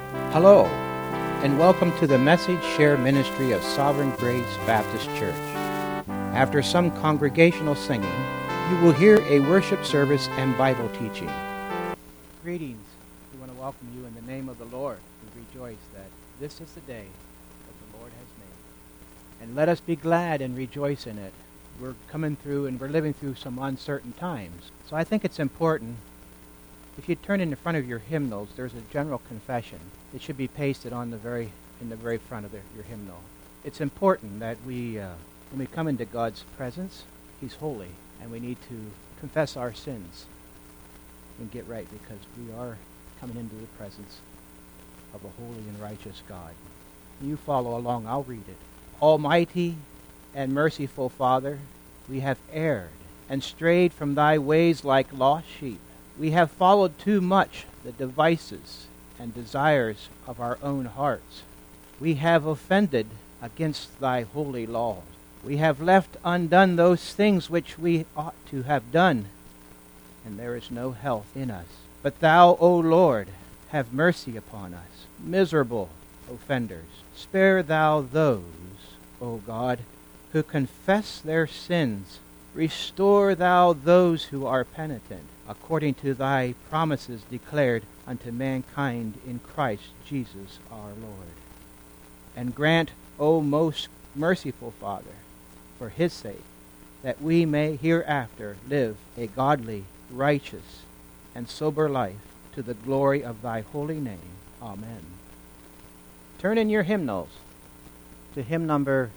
Hello, and welcome to the Message Share Ministry of Sovereign Grace Baptist Church. After some congregational singing, you will hear a worship service and Bible teaching. Greetings. We want to welcome you in the name of the Lord. We rejoice that this is the day that the Lord has made. And let us be glad and rejoice in it. We're coming through and we're living through some uncertain times. So I think it's important, if you turn in front of your hymnals, there's a general confession. It should be pasted on in the very front of your hymnal. It's important that when we come into God's presence, He's holy, and we need to confess our sins and get right, because we are coming into the presence of a holy and righteous God. You follow along, I'll read it. Almighty and merciful Father, we have erred and strayed from thy ways like lost sheep. We have followed too much the devices and desires of our own hearts. We have offended against thy holy laws. We have left undone those things which we ought to have done, and there is no health in us. But thou, O Lord, have mercy upon us, miserable offenders. Spare thou those, O God, who confess their sins. Restore thou those who are penitent, according to thy promises declared unto mankind in Christ Jesus our Lord. And grant, O most merciful Father, for his sake, that we may hereafter live a godly, righteous, and sober life to the glory of thy holy name. Amen. Turn in your hymnals to hymn number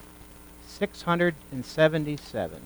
677.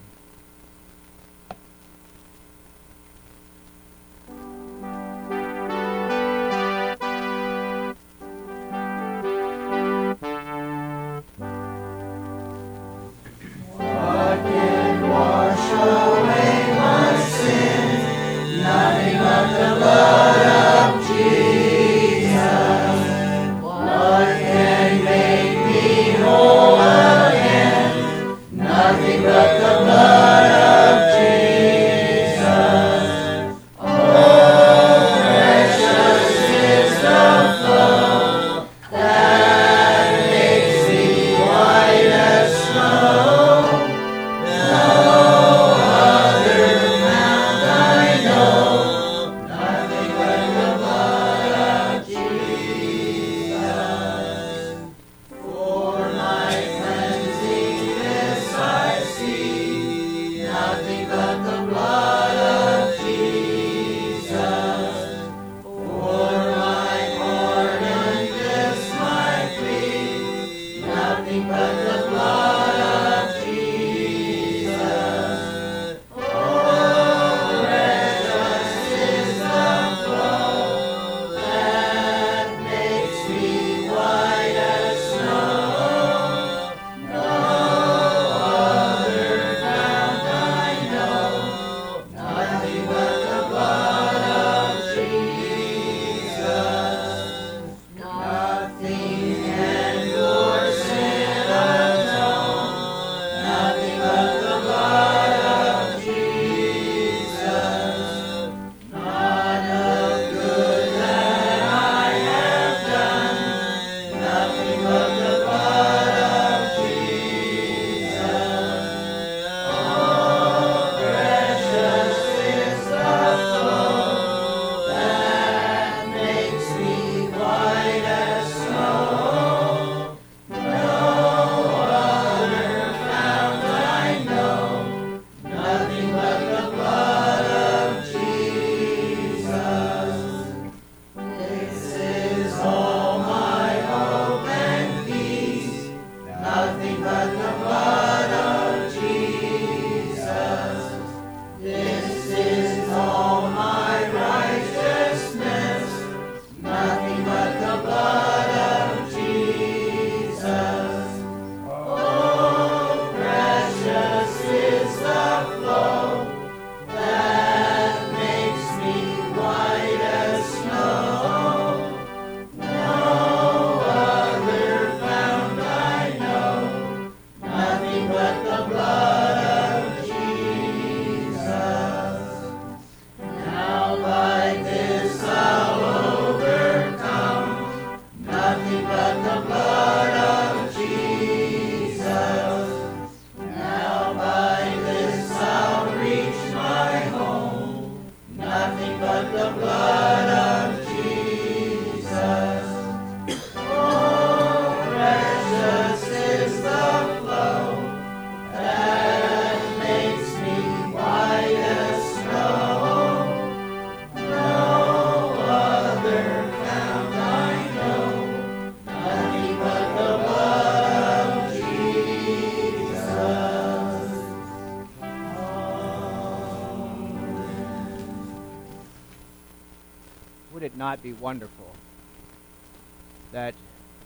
not be wonderful that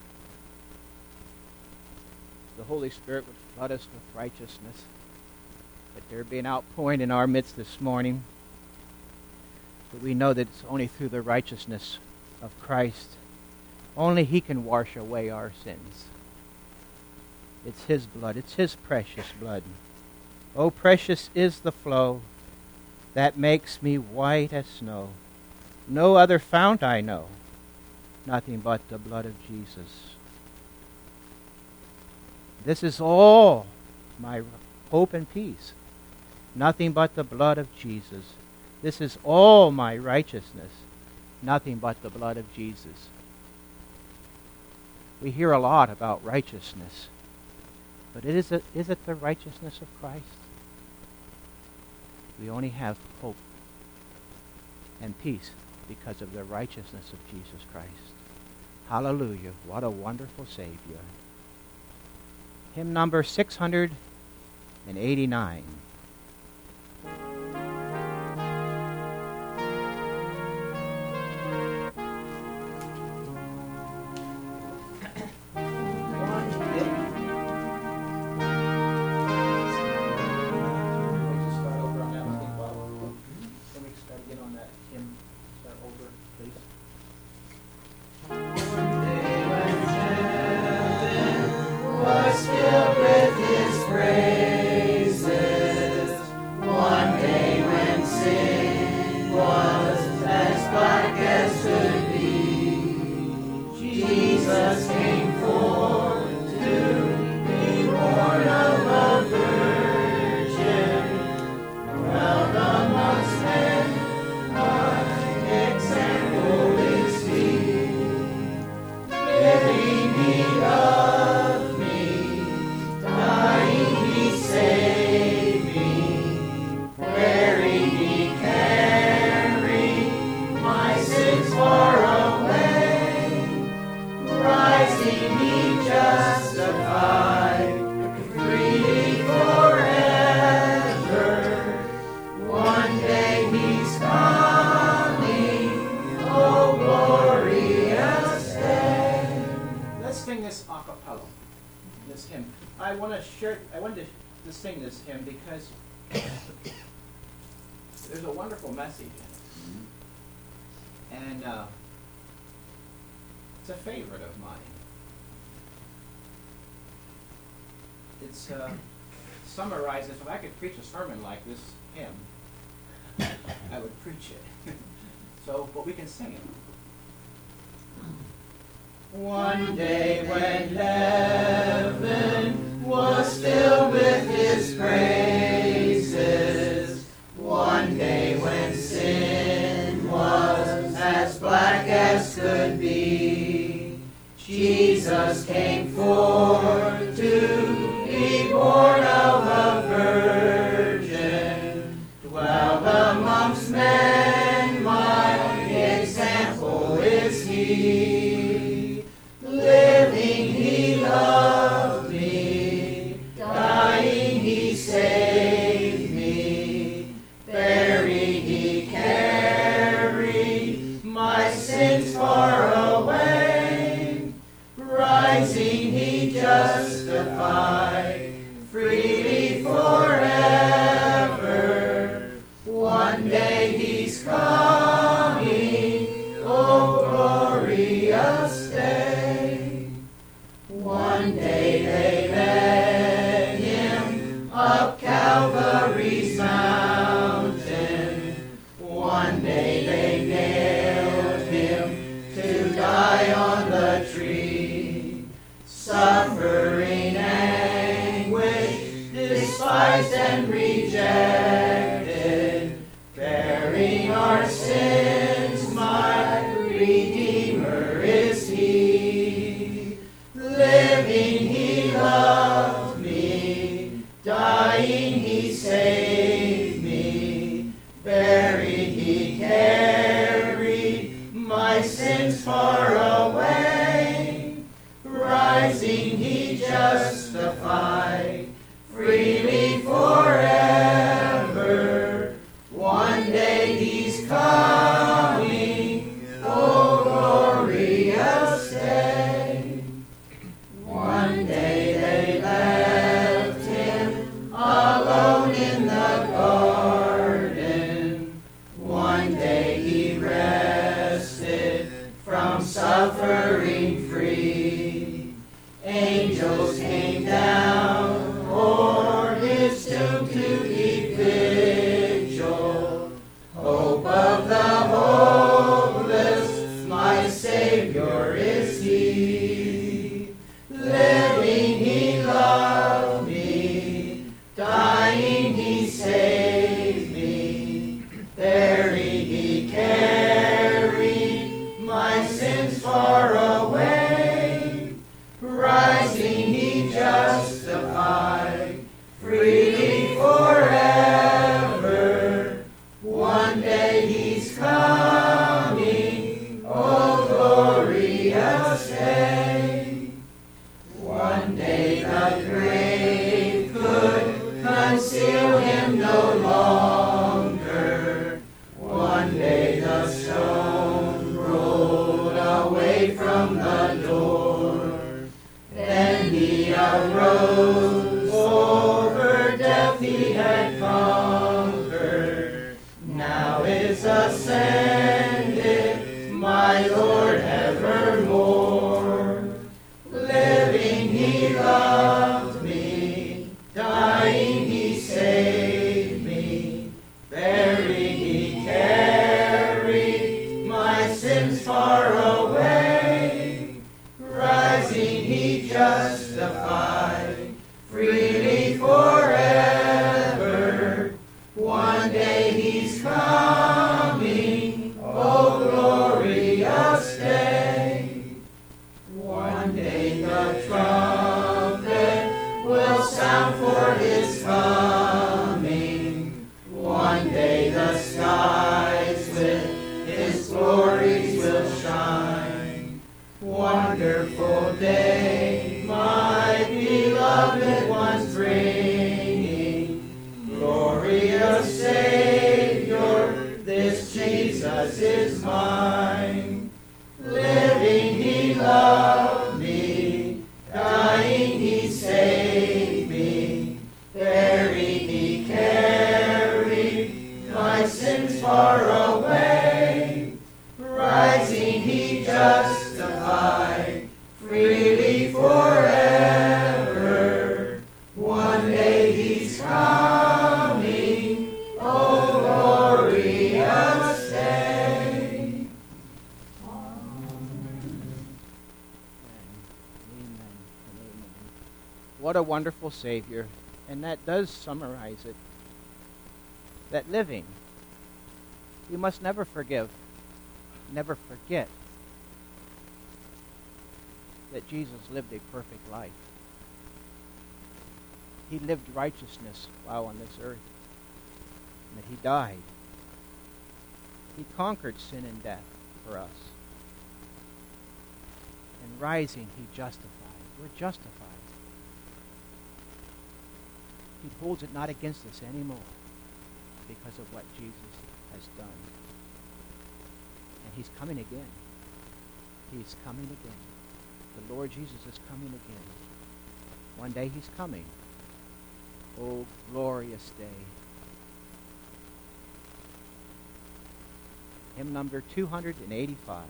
the Holy Spirit would flood us with righteousness, that there be an outpouring in our midst this morning, but we know that it's only through the righteousness of Christ. Only He can wash away our sins. It's His blood. It's His precious blood. Oh, precious is the flow that makes me white as snow. No other fount I know, nothing but the blood of Jesus. This is all my hope and peace, nothing but the blood of Jesus. This is all my righteousness, nothing but the blood of Jesus. We hear a lot about righteousness, but is it the righteousness of Christ? We only have hope and peace because of the righteousness of Jesus Christ. Hallelujah. What a wonderful Savior. Hymn number 689. I wanted to sing this hymn because there's a wonderful message in it. And it's a favorite of mine. It's summarizes, if I could preach a sermon like this hymn, I would preach it. So, but we can sing it. One day when heaven was filled with His praises, one day when sin was as black as could be, Jesus came forth to be born of a virgin, dwell amongst men, my example is He. Living He loved me, dying He saved me, buried He carried my sins far away, rising He justified, freely forever. One day He's coming, oh glorious day. One day they led Him up Calvary's mountain. One day they nailed Him to die on the tree. Suffering anguish, despised and rejected, bearing our sins, my Redeemer is He. Living He loved me, dying He saved soaring free. Angels came down o'er his tomb to keep vigil. Hope of the hopeless, my Savior is he. Living he loved me, dying he saved me. Buried he carried my sins far away. Rising he justified freely forever. One day he's coming, oh glorious day. One day the grave could conceal him no longer. One day the stone rolled away from the door. Then he arose, over death he had conquered. Now is ascended, my Lord evermore. Living he loved me, dying he saved me. Buried he carried my sins far away. Rising he justified freely forever. One day he's coming, oh glorious day. One day the trumpet will sound for his coming. One day the skies with his glories will shine. Wonderful day, my beloved ones bringing. Glorious Savior, this Jesus is mine. Living he loved me, dying he saved me. Buried he carried my sins far away. Rising he justified freely forever. One day he's coming, oh glorious day. Amen. What a wonderful Savior. And that does summarize it. That living, you must never forget that Jesus lived a perfect life. He lived righteousness while on this earth. And that he died. He conquered sin and death for us. And rising, he justified. We're justified. He holds it not against us anymore because of what Jesus has done. And he's coming again. He's coming again. The Lord Jesus is coming again. One day he's coming. Oh, glorious day. Hymn number 285.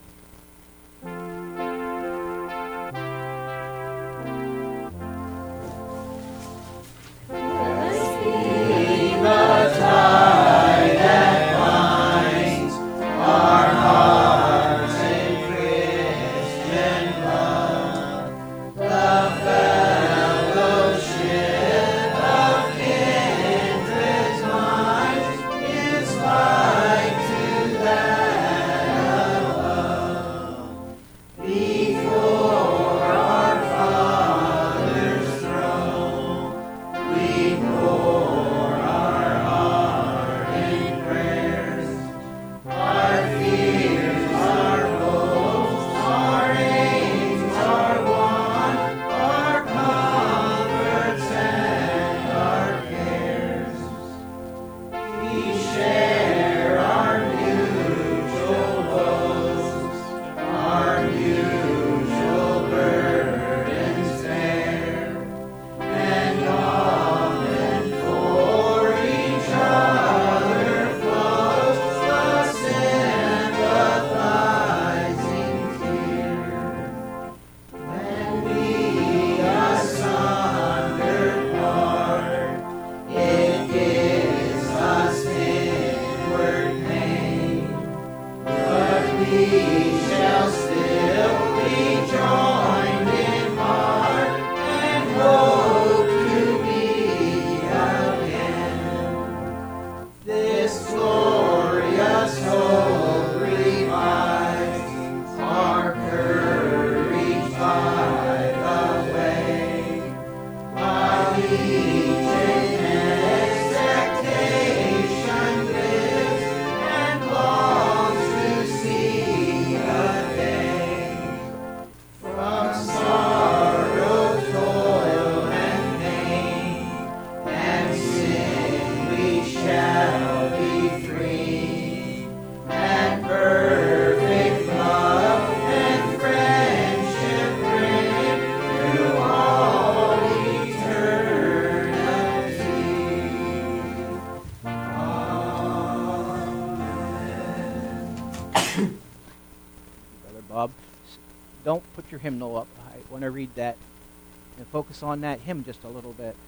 don't put your hymnal up. I want to read that and focus on that hymn just a little bit.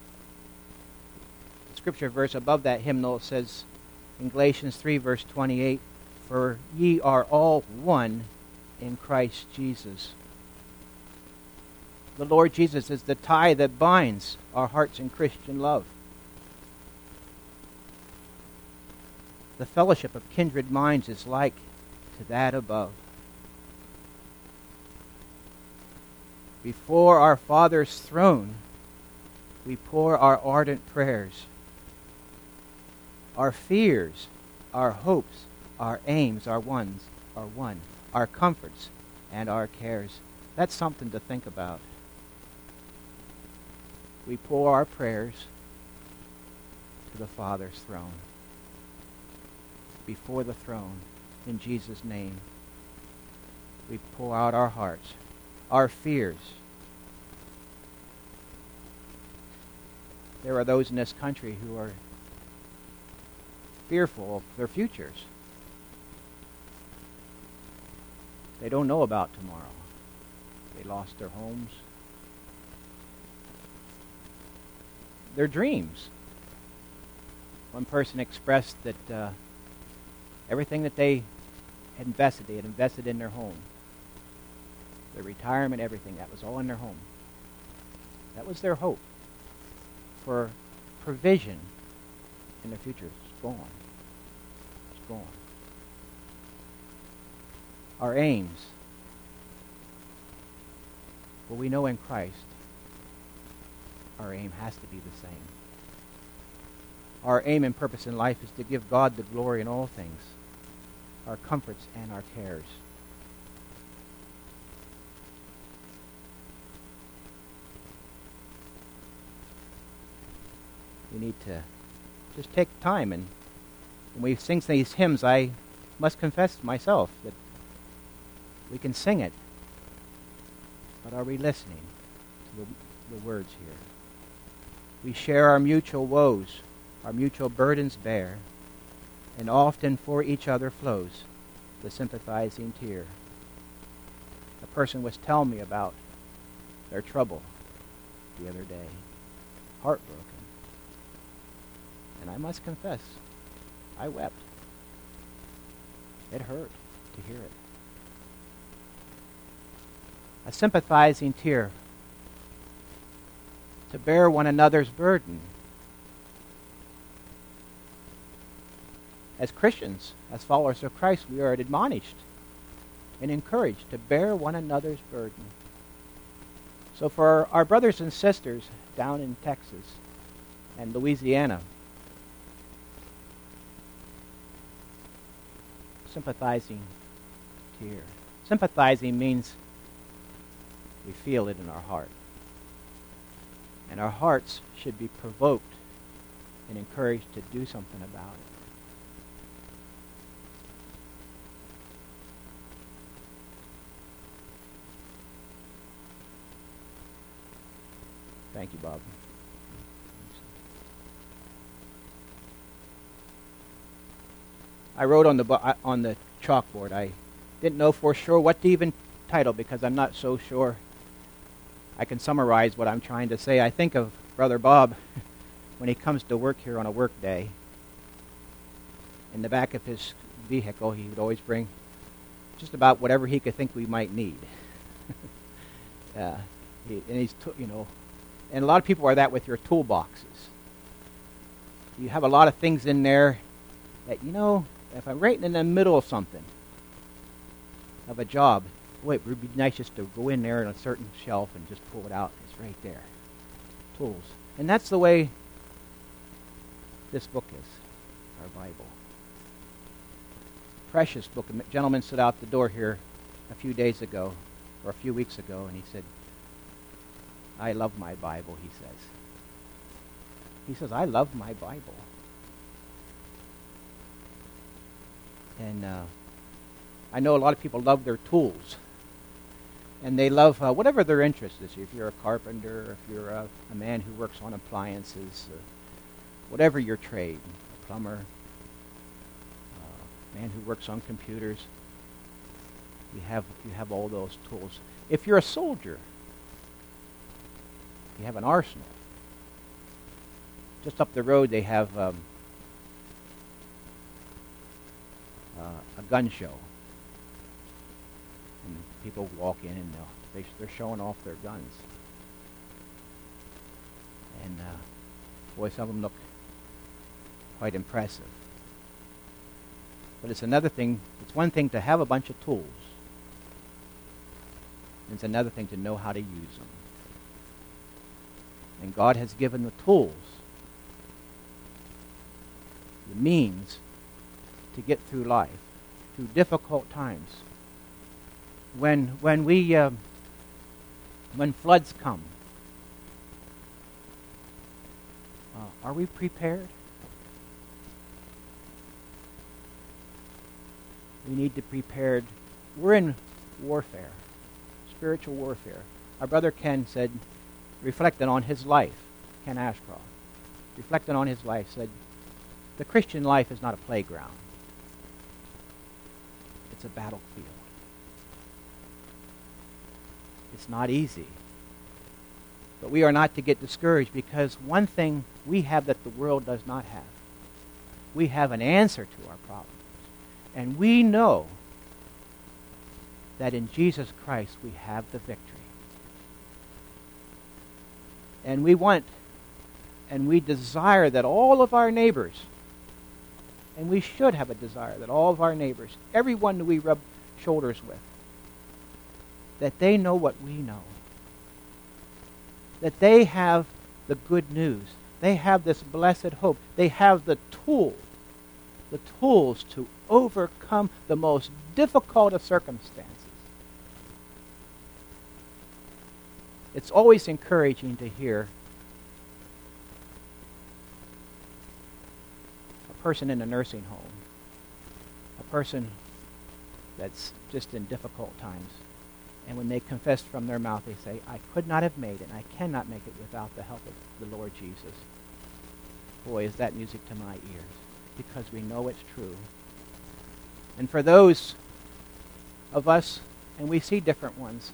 The scripture verse above that hymnal says in Galatians 3, verse 28, "For ye are all one in Christ Jesus." The Lord Jesus is the tie that binds our hearts in Christian love. The fellowship of kindred minds is like to that above. Before our Father's throne, we pour our ardent prayers. Our fears, our hopes, our aims are one. Our comforts and our cares. That's something to think about. We pour our prayers to the Father's throne. Before the throne, in Jesus' name, we pour out our hearts, our fears. There are those in this country who are fearful of their futures. They don't know about tomorrow. They lost their homes, their dreams. One person expressed that everything that they had invested in their home. Their retirement, everything, that was all in their home. That was their hope for provision in the future. It's gone. It's gone. Our aims. Well, we know in Christ our aim has to be the same. Our aim and purpose in life is to give God the glory in all things, our comforts and our cares. We need to just take time, and when we sing these hymns, I must confess to myself that we can sing it, but are we listening to the words here? We share our mutual woes, our mutual burdens bear, and often for each other flows the sympathizing tear. A person was telling me about their trouble the other day, heartbroken. And I must confess, I wept. It hurt to hear it. A sympathizing tear, to bear one another's burden. As Christians, as followers of Christ, we are admonished and encouraged to bear one another's burden. So for our brothers and sisters down in Texas and Louisiana, sympathizing tear. Sympathizing means we feel it in our heart. And our hearts should be provoked and encouraged to do something about it. Thank you, Bob. I wrote on the chalkboard. I didn't know for sure what to even title because I'm not so sure I can summarize what I'm trying to say. I think of Brother Bob when he comes to work here on a work day. In the back of his vehicle, he would always bring just about whatever he could think we might need. And a lot of people are that with your toolboxes. You have a lot of things in there that, if I'm right in the middle of something, of a job, boy, it would be nice just to go in there on a certain shelf and just pull it out. It's right there. Tools. And that's the way this book is, our Bible. Precious book. A gentleman stood out the door here a few days ago, or a few weeks ago, and he said, I love my Bible, he says. He says, I love my Bible. And I know a lot of people love their tools. And they love whatever their interest is. If you're a carpenter, if you're a man who works on appliances, whatever your trade, a plumber, a man who works on computers. You have all those tools. If you're a soldier, you have an arsenal. Just up the road, they have a gun show, and people walk in and they're showing off their guns. And boy, some of them look quite impressive. But it's another thing. It's one thing to have a bunch of tools. It's another thing to know how to use them. And God has given the tools, the means to get through life, through difficult times. When floods come, are we prepared? We need to be prepared. We're in warfare, spiritual warfare. Our brother Ken said, reflecting on his life, Ken Ashcroft, reflecting on his life, said, the Christian life is not a playground. It's a battlefield. It's not easy. But we are not to get discouraged, because one thing we have that the world does not have. We have an answer to our problems. And we know that in Jesus Christ we have the victory. And we want and we desire that all of our neighbors, and we should have a desire that all of our neighbors, everyone that we rub shoulders with, that they know what we know. That they have the good news. They have this blessed hope. They have the tools to overcome the most difficult of circumstances. It's always encouraging to hear a person in a nursing home, a person that's just in difficult times, and when they confess from their mouth, they say, I could not have made it, and I cannot make it without the help of the Lord Jesus. Boy, is that music to my ears, because we know it's true. And for those of us, and we see different ones,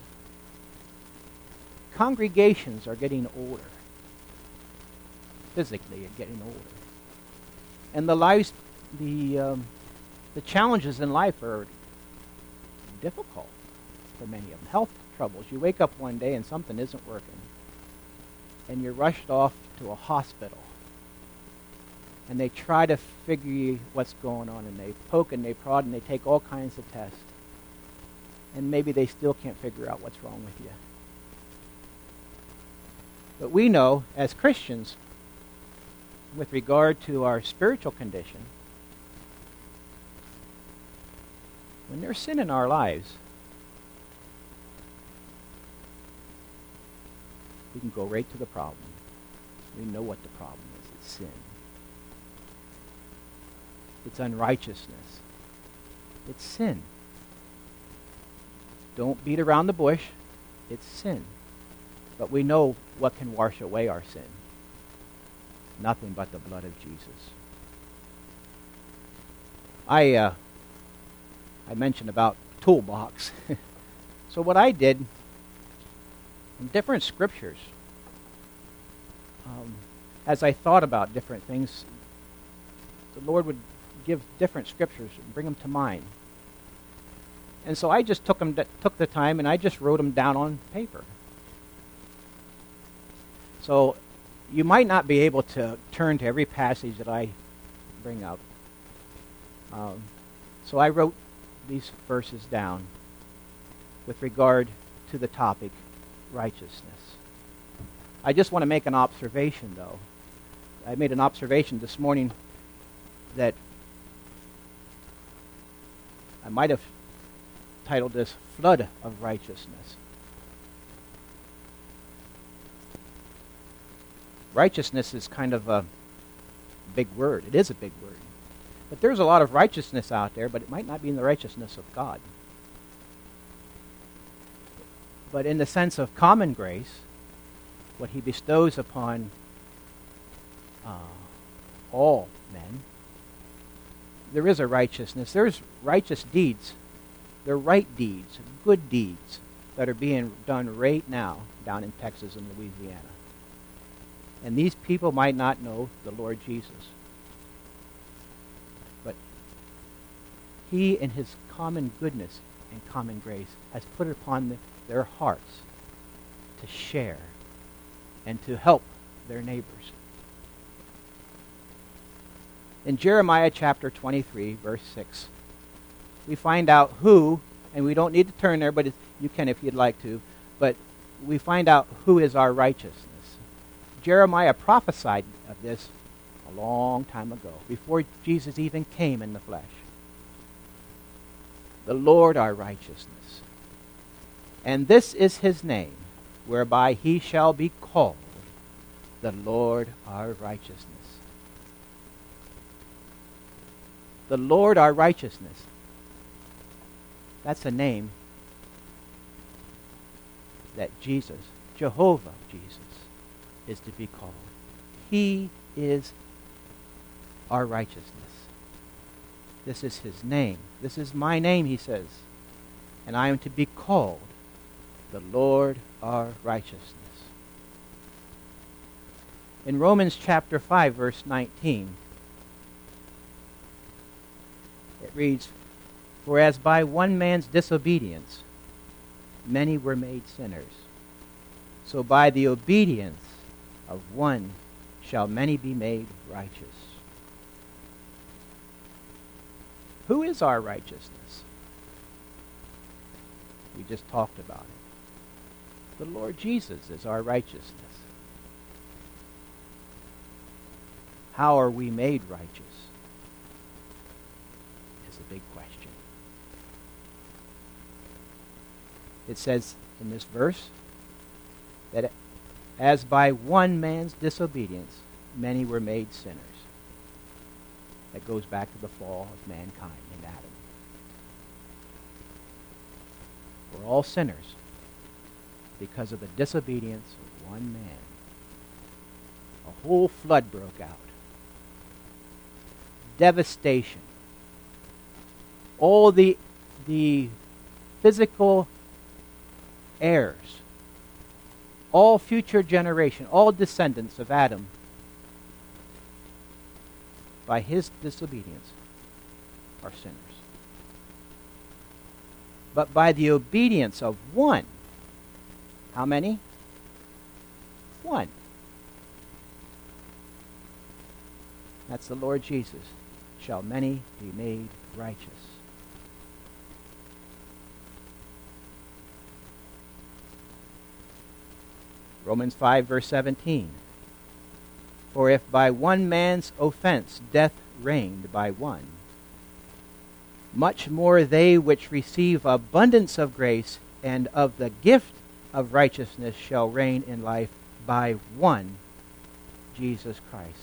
congregations are getting older. Physically, getting older. And the challenges in life are difficult for many of them. Health troubles. You wake up one day and something isn't working. And you're rushed off to a hospital. And they try to figure what's going on, and they poke and they prod and they take all kinds of tests. And maybe they still can't figure out what's wrong with you. But we know, as Christians, with regard to our spiritual condition, when there's sin in our lives, we can go right to the problem. We know what the problem is. It's sin. It's unrighteousness. It's sin. Don't beat around the bush. It's sin. But we know what can wash away our sin. Nothing but the blood of Jesus. I mentioned about toolbox. So what I did, in different scriptures, as I thought about different things, the Lord would give different scriptures and bring them to mind. And so I just took the time and I just wrote them down on paper. So you might not be able to turn to every passage that I bring up. So I wrote these verses down with regard to the topic, righteousness. I just want to make an observation, though. I made an observation this morning that I might have titled this Flood of Righteousness. Righteousness is kind of a big word. It is a big word. But there's a lot of righteousness out there, but it might not be in the righteousness of God. But in the sense of common grace, what he bestows upon all men, there is a righteousness. There's righteous deeds They're right deeds, good deeds that are being done right now down in Texas and Louisiana. And these people might not know the Lord Jesus. But he, in his common goodness and common grace, has put it upon their hearts to share and to help their neighbors. In Jeremiah chapter 23, verse 6, we find out who, and we don't need to turn there, but you can if you'd like to, but we find out who is our righteousness. Jeremiah prophesied of this a long time ago, before Jesus even came in the flesh. The Lord our righteousness. And this is his name, whereby he shall be called the Lord our righteousness. The Lord our righteousness. That's a name that Jesus, Jehovah Jesus, is to be called. He is our righteousness. This is his name. This is my name, he says. And I am to be called the Lord our righteousness. In Romans chapter 5, verse 19, it reads, "For as by one man's disobedience many were made sinners, so by the obedience of one shall many be made righteous." Who is our righteousness? We just talked about it. The Lord Jesus is our righteousness. How are we made righteous? Is a big question. It says in this verse that as by one man's disobedience many were made sinners. That goes back to the fall of mankind in Adam. We're all sinners because of the disobedience of one man. A whole flood broke out. Devastation. All the physical heirs, all future generation, all descendants of Adam, by his disobedience, are sinners. But by the obedience of one, how many? One. That's the Lord Jesus. Shall many be made righteous. Romans 5, verse 17. For if by one man's offense death reigned by one, much more they which receive abundance of grace and of the gift of righteousness shall reign in life by one, Jesus Christ.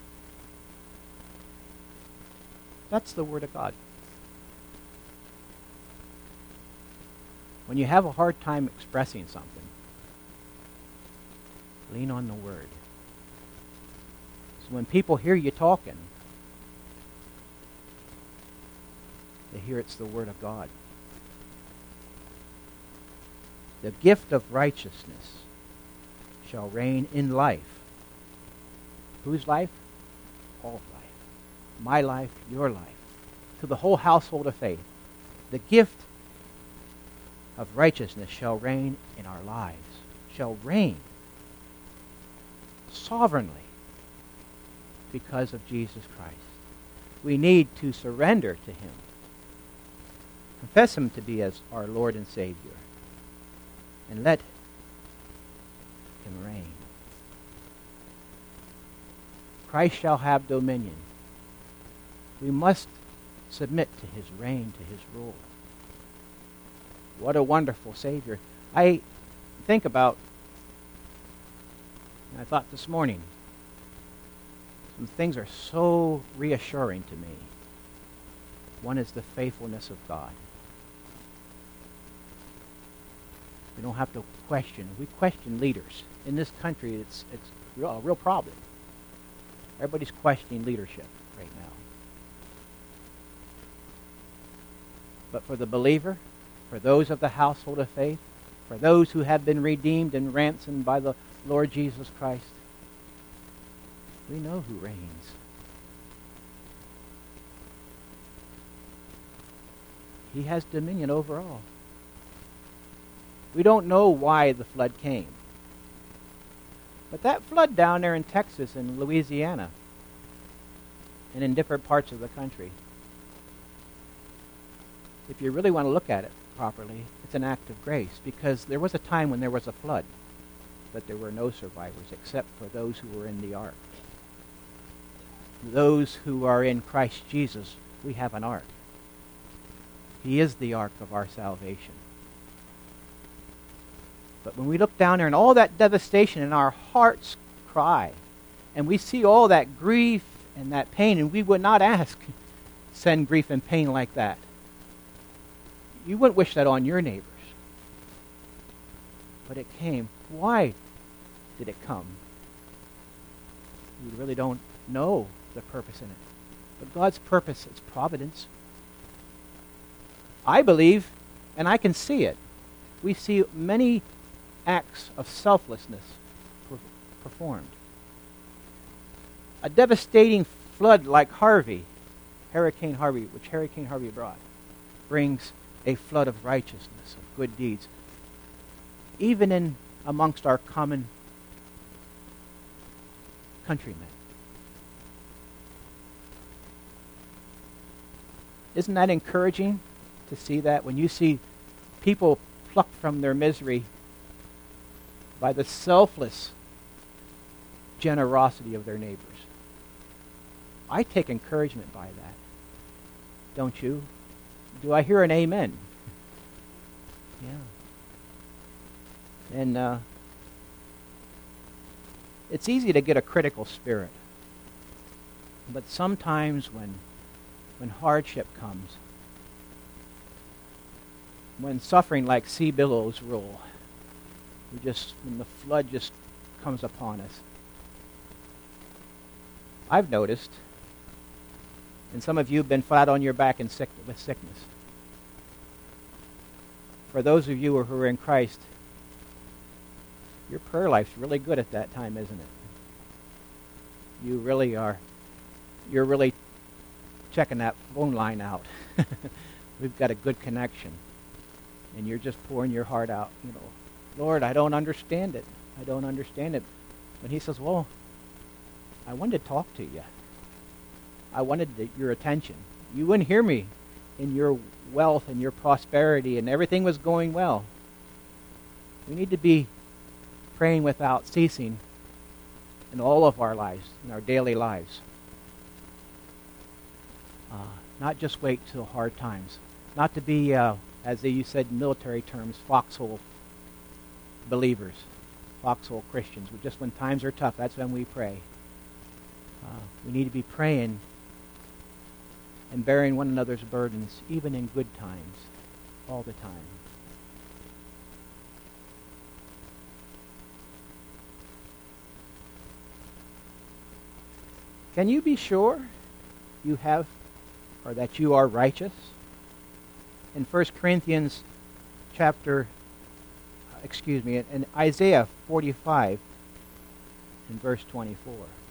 That's the Word of God. When you have a hard time expressing something, lean on the Word. So when people hear you talking, they hear it's the Word of God. The gift of righteousness shall reign in life. Whose life? All life. My life, your life. To the whole household of faith. The gift of righteousness shall reign in our lives. Shall reign sovereignly because of Jesus Christ. We need to surrender to him. Confess him to be as our Lord and Savior. And let him reign. Christ shall have dominion. We must submit to his reign, to his rule. What a wonderful Savior. I think about, and I thought this morning, some things are so reassuring to me. One is the faithfulness of God. We don't have to question. We question leaders. In this country, it's a real problem. Everybody's questioning leadership right now. But for the believer, for those of the household of faith, for those who have been redeemed and ransomed by the Lord Jesus Christ. We know who reigns. He has dominion over all. We don't know why the flood came. But that flood down there in Texas and Louisiana and in different parts of the country, if you really want to look at it properly, it's an act of grace, because there was a time when there was a flood, but there were no survivors except for those who were in the ark. Those who are in Christ Jesus, we have an ark. He is the ark of our salvation. But when we look down there and all that devastation and our hearts cry, and we see all that grief and that pain, and we would not ask, send grief and pain like that. You wouldn't wish that on your neighbors. But it came. Why did it come? We really don't know the purpose in it. But God's purpose is providence. I believe, and I can see it, we see many acts of selflessness performed. A devastating flood like Hurricane Harvey, which Hurricane Harvey brought, brings a flood of righteousness, of good deeds, even in amongst our common countrymen. Isn't that encouraging to see that? When you see people plucked from their misery by the selfless generosity of their neighbors. I take encouragement by that. Don't you? Do I hear an amen? Yeah. And it's easy to get a critical spirit. But sometimes when hardship comes, when suffering like sea billows roll, when the flood just comes upon us, I've noticed, and some of you have been flat on your back with sickness. For those of you who are in Christ, your prayer life's really good at that time, isn't it? You really are. You're really checking that phone line out. We've got a good connection. And you're just pouring your heart out, Lord, I don't understand it. I don't understand it. But he says, well, I wanted to talk to you. I wanted your attention. You wouldn't hear me in your wealth and your prosperity and everything was going well. We need to be praying without ceasing in all of our lives, in our daily lives. Not just wait till hard times. Not to be, as you said in military terms, foxhole believers, foxhole Christians. Just when times are tough, that's when we pray. We need to be praying and bearing one another's burdens, even in good times, all the time. Can you be sure you have, or that you are righteous? In 1 Corinthians in Isaiah 45, in verse 24.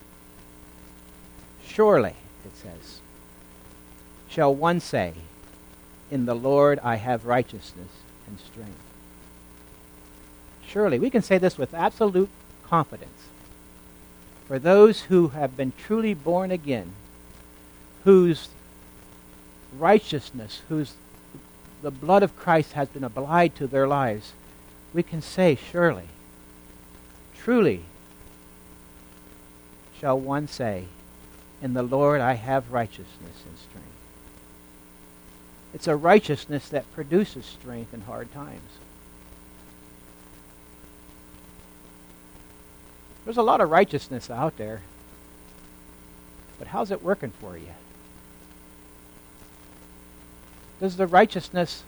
Surely, it says, shall one say, in the Lord I have righteousness and strength. Surely, we can say this with absolute confidence. For those who have been truly born again, whose righteousness, whose the blood of Christ has been applied to their lives, we can say, surely, truly, shall one say, in the Lord I have righteousness and strength. It's a righteousness that produces strength in hard times. There's a lot of righteousness out there, but how's it working for you? Does your righteousness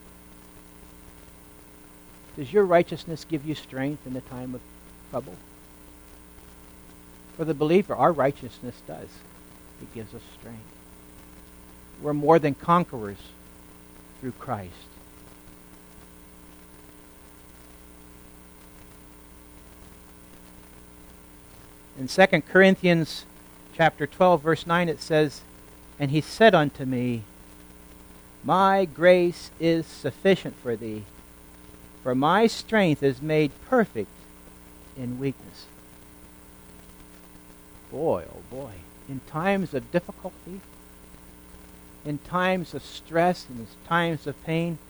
give you strength in the time of trouble? For the believer, our righteousness does. It gives us strength. We're more than conquerors through Christ. In 2 Corinthians chapter 12, verse 9, it says, "And he said unto me, My grace is sufficient for thee, for my strength is made perfect in weakness." Boy, oh boy, in times of difficulty, in times of stress, in times of pain,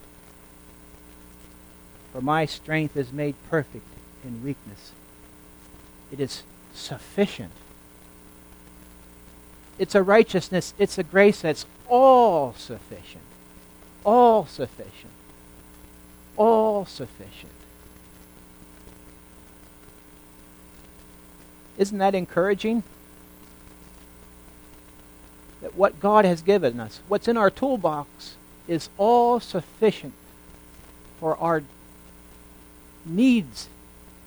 for my strength is made perfect in weakness. It is sufficient. It's a righteousness, it's a grace that's all sufficient. All sufficient. All sufficient. Isn't that encouraging? That what God has given us, what's in our toolbox, is all sufficient for our needs.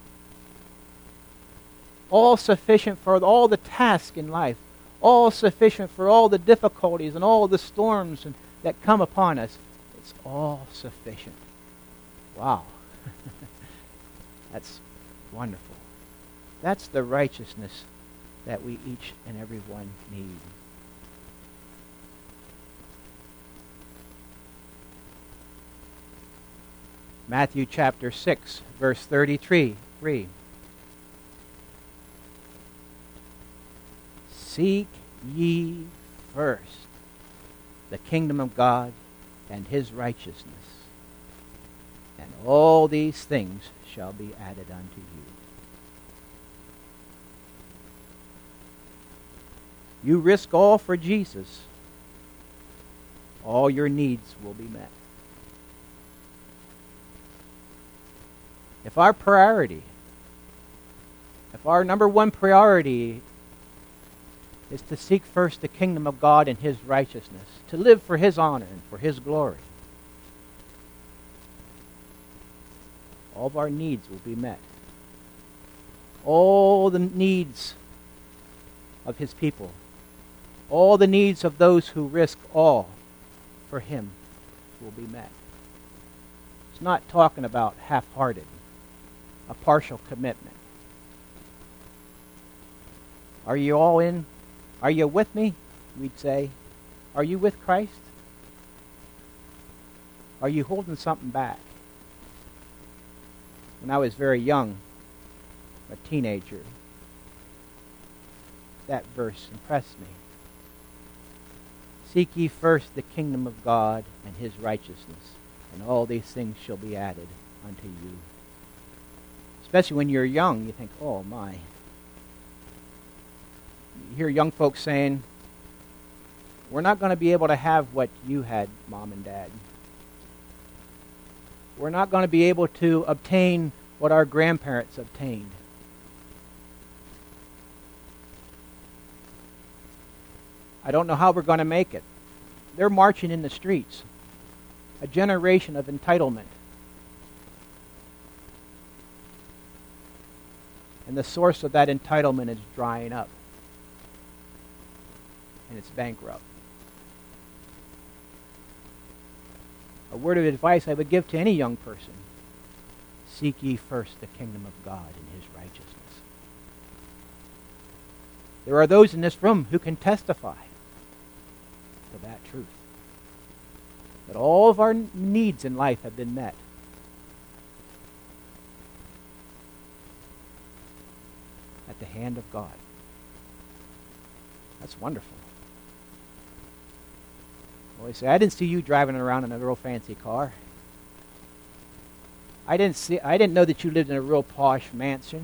All sufficient for all the tasks in life. All sufficient for all the difficulties and all the storms that come upon us. It's all sufficient. Wow. That's wonderful. That's the righteousness that we each and every one need. Matthew chapter 6, verse 33. Seek ye first the kingdom of God and his righteousness, and all these things shall be added unto you. You risk all for Jesus, all your needs will be met. If our number one priority is to seek first the kingdom of God and his righteousness, to live for his honor and for his glory, all of our needs will be met. All the needs of his people, all the needs of those who risk all for him will be met. It's not talking about half-hearted, a partial commitment. Are you all in? Are you with me? We'd say. Are you with Christ? Are you holding something back? When I was very young, a teenager, that verse impressed me. Seek ye first the kingdom of God and his righteousness, and all these things shall be added unto you. Especially when you're young, you think, oh my. You hear young folks saying, we're not going to be able to have what you had, Mom and Dad. We're not going to be able to obtain what our grandparents obtained. I don't know how we're going to make it. They're marching in the streets. A generation of entitlement. And the source of that entitlement is drying up. And it's bankrupt. A word of advice I would give to any young person: seek ye first the kingdom of God and his righteousness. There are those in this room who can testify to that truth. That all of our needs in life have been met. At the hand of God. That's wonderful. Well, you say, I didn't see you driving around in a real fancy car. I didn't know that you lived in a real posh mansion.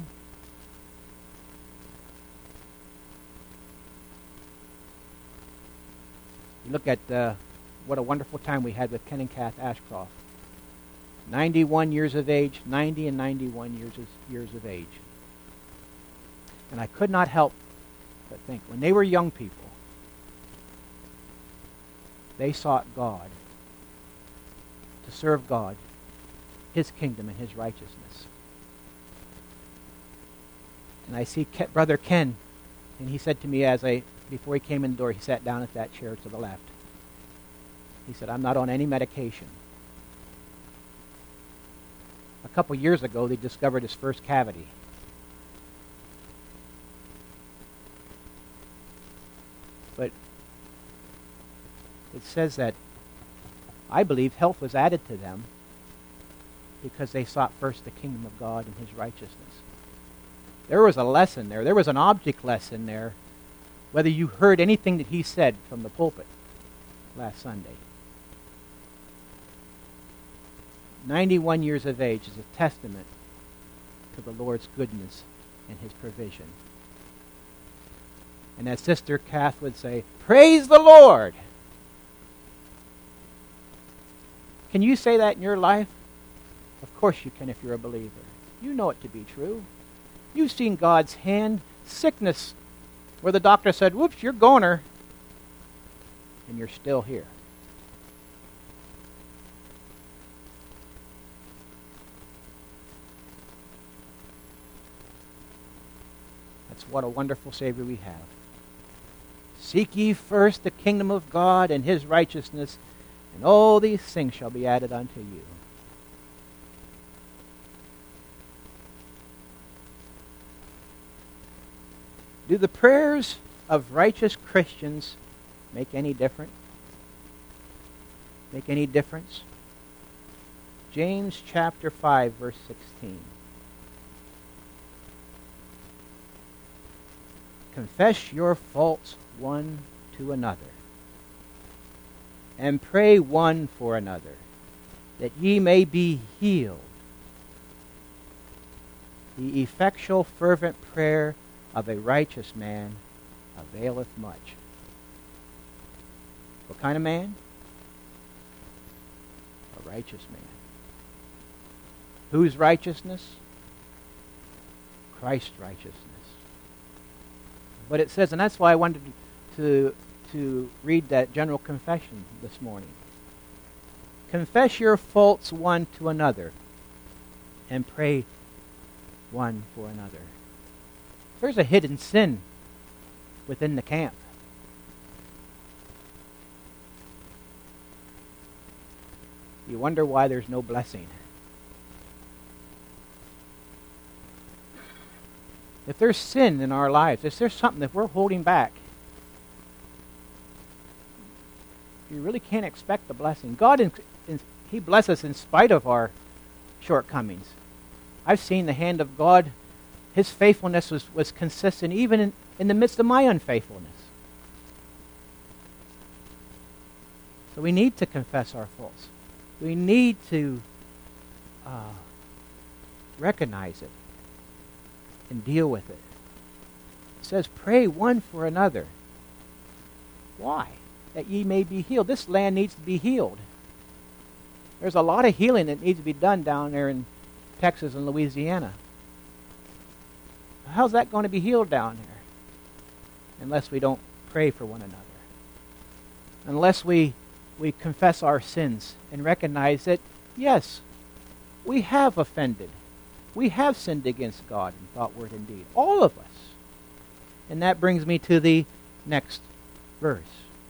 You look at what a wonderful time we had with Ken and Kath Ashcroft. 91 years of age, 90 and 91 years of age. And I could not help but think, when they were young people, they sought God, to serve God, his kingdom and his righteousness. And I see Brother Ken, and he said to me before he came in the door, he sat down at that chair to the left. He said, I'm not on any medication. A couple years ago, they discovered his first cavity. But it says that, I believe, health was added to them because they sought first the kingdom of God and his righteousness. There was a lesson there. There was an object lesson there, whether you heard anything that he said from the pulpit last Sunday. 91 years of age is a testament to the Lord's goodness and his provision. And as Sister Kath would say, praise the Lord! Can you say that in your life? Of course you can if you're a believer. You know it to be true. You've seen God's hand, sickness, where the doctor said, whoops, you're goner, and you're still here. That's what a wonderful Savior we have. Seek ye first the kingdom of God and his righteousness, and all these things shall be added unto you. Do the prayers of righteous Christians make any difference? Make any difference? James chapter 5, verse 16. Confess your faults one to another, and pray one for another, that ye may be healed. The effectual fervent prayer of a righteous man availeth much. What kind of man? A righteous man. Whose righteousness? Christ's righteousness. But it says, and that's why I wanted to read that general confession this morning. Confess your faults one to another, and pray one for another. There's a hidden sin within the camp. You wonder why there's no blessing. If there's sin in our lives, if there's something that we're holding back, you really can't expect the blessing. God, he blesses us in spite of our shortcomings. I've seen the hand of God. His faithfulness was consistent even in the midst of my unfaithfulness. So we need to confess our faults. We need to recognize it and deal with it. It says, pray one for another. Why? That ye may be healed. This land needs to be healed. There's a lot of healing that needs to be done down there in Texas and Louisiana. How's that going to be healed down there? Unless we don't pray for one another. Unless we confess our sins and recognize that, yes, we have offended. We have sinned against God in thought, word, and deed. All of us. And that brings me to the next verse.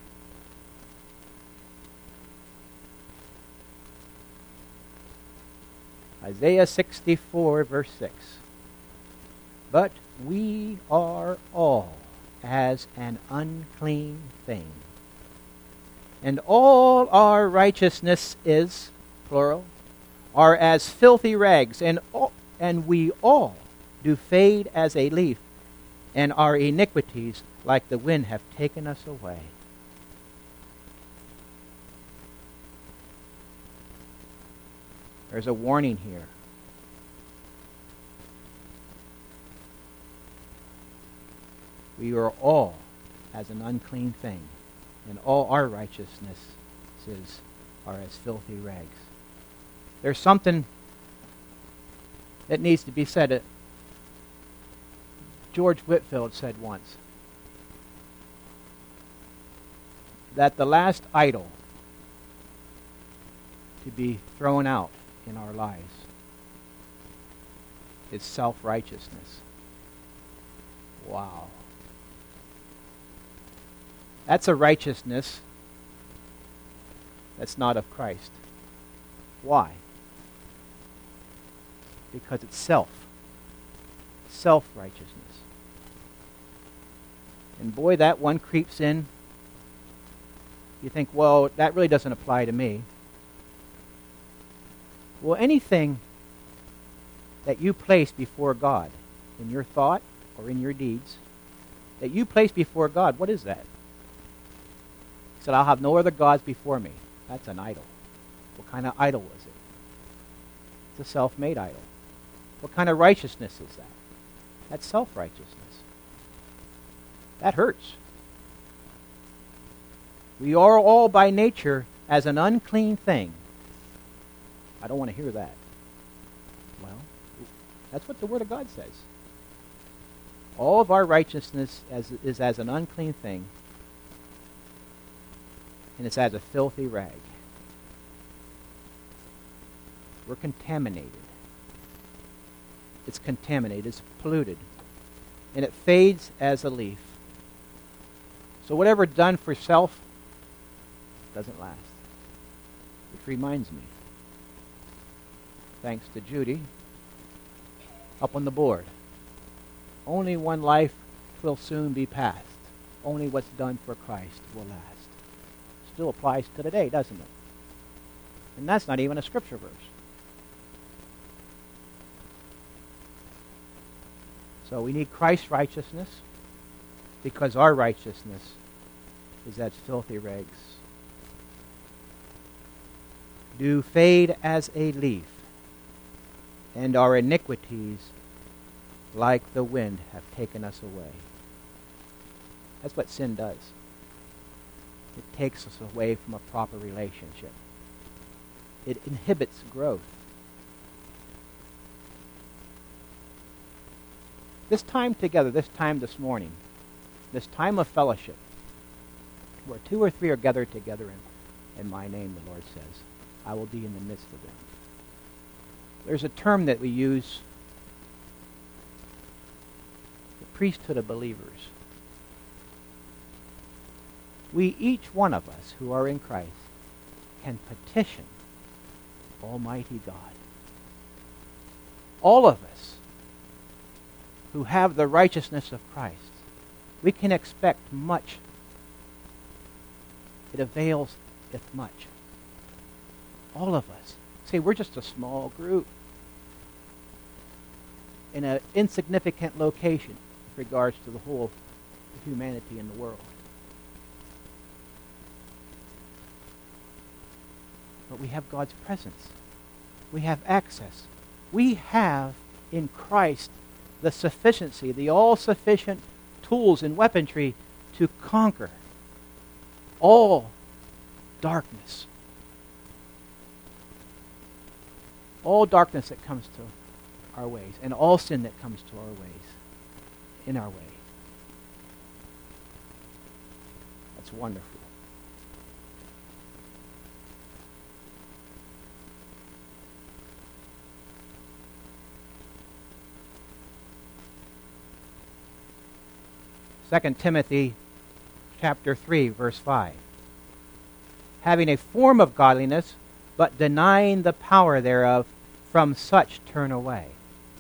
Isaiah 64, verse 6. But we are all as an unclean thing, and all our righteousness is, plural, are as filthy rags, and we all do fade as a leaf, and our iniquities like the wind have taken us away. There's a warning here. We are all as an unclean thing, and all our righteousnesses are as filthy rags. There's something that needs to be said. George Whitefield said once that the last idol to be thrown out in our lives is self-righteousness. Wow. That's a righteousness that's not of Christ. Why? Because it's self-righteousness. And boy, that one creeps in You think, well, that really doesn't apply to me. Well, anything that you place before God in your thought or in your deeds, that you place before God, what is that? He said, I'll have no other gods before me. That's an idol. What kind of idol is it? It's a self-made idol. What kind of righteousness is that? That's self-righteousness. That hurts. We are all by nature as an unclean thing. I don't want to hear that. Well, that's what the Word of God says. All of our righteousness is as an unclean thing, and it's as a filthy rag. We're contaminated. It's contaminated. It's polluted. And it fades as a leaf. So whatever done for self doesn't last. Which reminds me, thanks to Judy, up on the board, only one life will soon be passed. Only what's done for Christ will last. Still applies to today, doesn't it? And that's not even a scripture verse. So we need Christ's righteousness because our righteousness is as filthy rags. Do fade as a leaf, and our iniquities, like the wind, have taken us away. That's what sin does. It takes us away from a proper relationship. It inhibits growth. This time together, this time this morning, this time of fellowship, where 2 or 3 are gathered together in my name, the Lord says, I will be in the midst of them. There's a term that we use, the priesthood of believers. We, each one of us who are in Christ, can petition Almighty God. All of us who have the righteousness of Christ, we can expect much. It avails it much. All of us. See, we're just a small group in an insignificant location with regards to the whole of humanity in the world. But we have God's presence. We have access. We have in Christ the sufficiency, the all-sufficient tools and weaponry to conquer all darkness. All darkness that comes to our ways, and all sin that comes to our ways, in our way. That's wonderful. Second Timothy chapter 3, verse 5. Having a form of godliness, but denying the power thereof, from such turn away.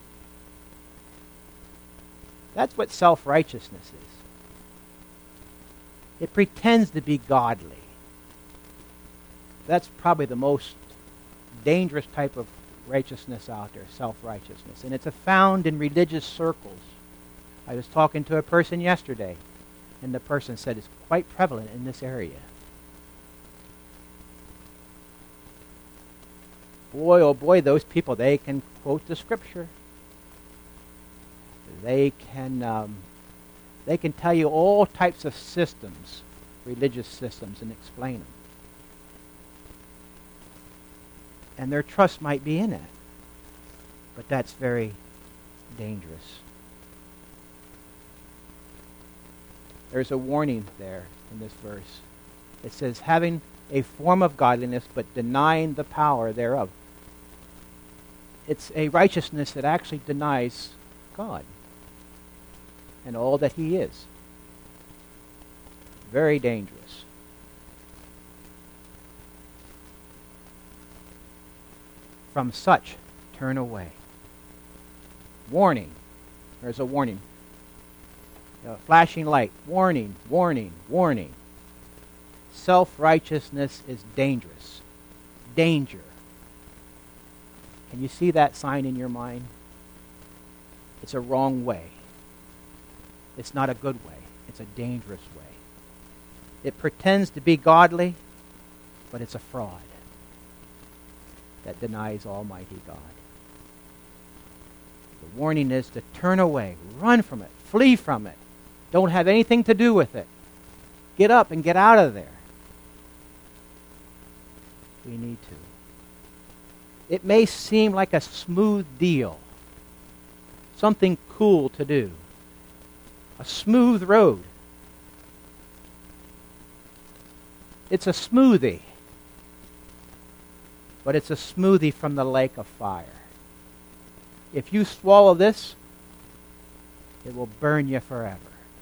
That's what self-righteousness is. It pretends to be godly. That's probably the most dangerous type of righteousness out there, self-righteousness. And it's found in religious circles. I was talking to a person yesterday, and the person said it's quite prevalent in this area. Boy, oh boy, those people, they can quote the scripture. They can tell you all types of systems, religious systems, and explain them. And their trust might be in it. But that's very dangerous. There's a warning there in this verse. It says, having a form of godliness, but denying the power thereof. It's a righteousness that actually denies God and all that He is. Very dangerous. From such, turn away. Warning. There's a warning. Flashing light. Warning, warning, warning. Self-righteousness is dangerous. Danger. Can you see that sign in your mind? It's a wrong way. It's not a good way. It's a dangerous way. It pretends to be godly, but it's a fraud that denies Almighty God. The warning is to turn away, run from it, flee from it. Don't have anything to do with it. Get up and get out of there. We need to. It may seem like a smooth deal, something cool to do, a smooth road. It's a smoothie, but it's a smoothie from the lake of fire. If you swallow this, it will burn you forever.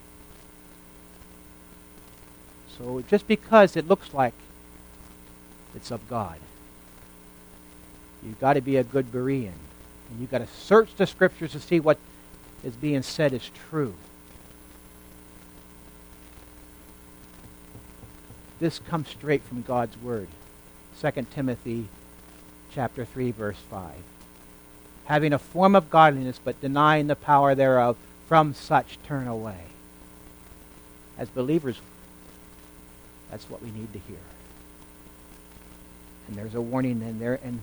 So just because it looks like it's of God, you've got to be a good Berean. And you've got to search the Scriptures to see what is being said is true. This comes straight from God's Word. 2 Timothy chapter 3, verse 5. Having a form of godliness, but denying the power thereof, from such turn away. As believers, that's what we need to hear. And there's a warning in there. And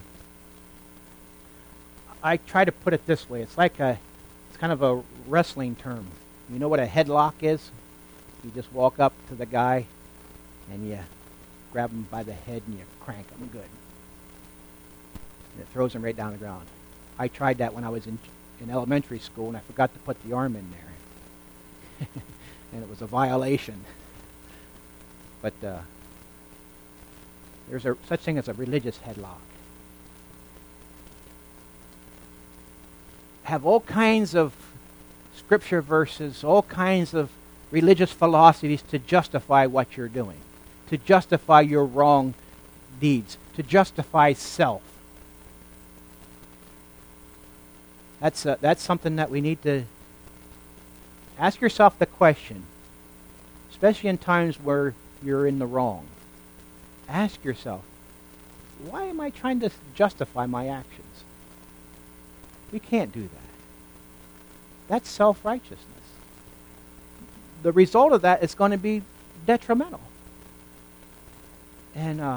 I try to put it this way. It's kind of a wrestling term. You know what a headlock is? You just walk up to the guy and you grab him by the head and you crank him good. And it throws him right down the ground. I tried that when I was in elementary school, and I forgot to put the arm in there. And it was a violation. But there's such thing as a religious headlock. Have all kinds of scripture verses, all kinds of religious philosophies to justify what you're doing, to justify your wrong deeds, to justify self. That's something that we need to ask yourself the question, especially in times where you're in the wrong. Ask yourself, why am I trying to justify my actions? We can't do that. That's self-righteousness. The result of that is going to be detrimental. And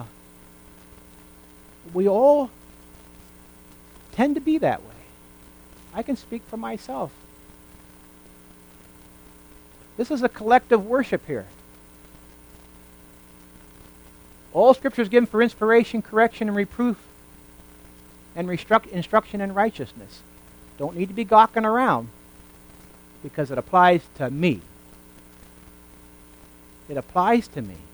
we all tend to be that way. I can speak for myself. This is a collective worship here. All Scripture is given for inspiration, correction, and reproof, and instruction in righteousness. Don't need to be gawking around, because it applies to me. It applies to me.